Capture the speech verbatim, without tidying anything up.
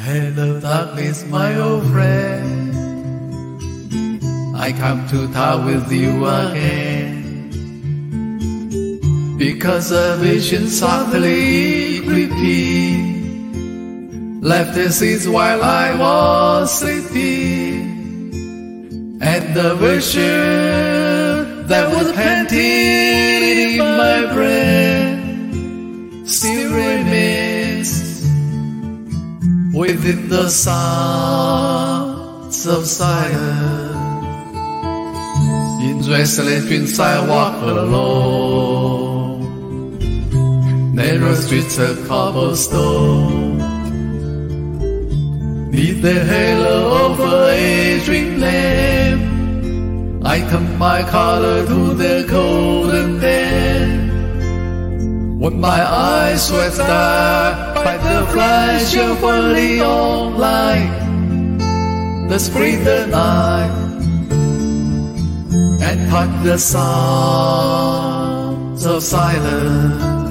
Hello darkness, my old friend, I come to talk with you again, because a vision softly creeping left the seeds while I was sleeping, and the vision that was painted in my brain still remains within the sounds of silence. In restless dreams I walk alone, narrow streets of cobblestone, neath the halo of a dreamland, I turn my color to the golden day. When my eyes were starred by the flash of a neon light that split the night and touched the sounds of silence.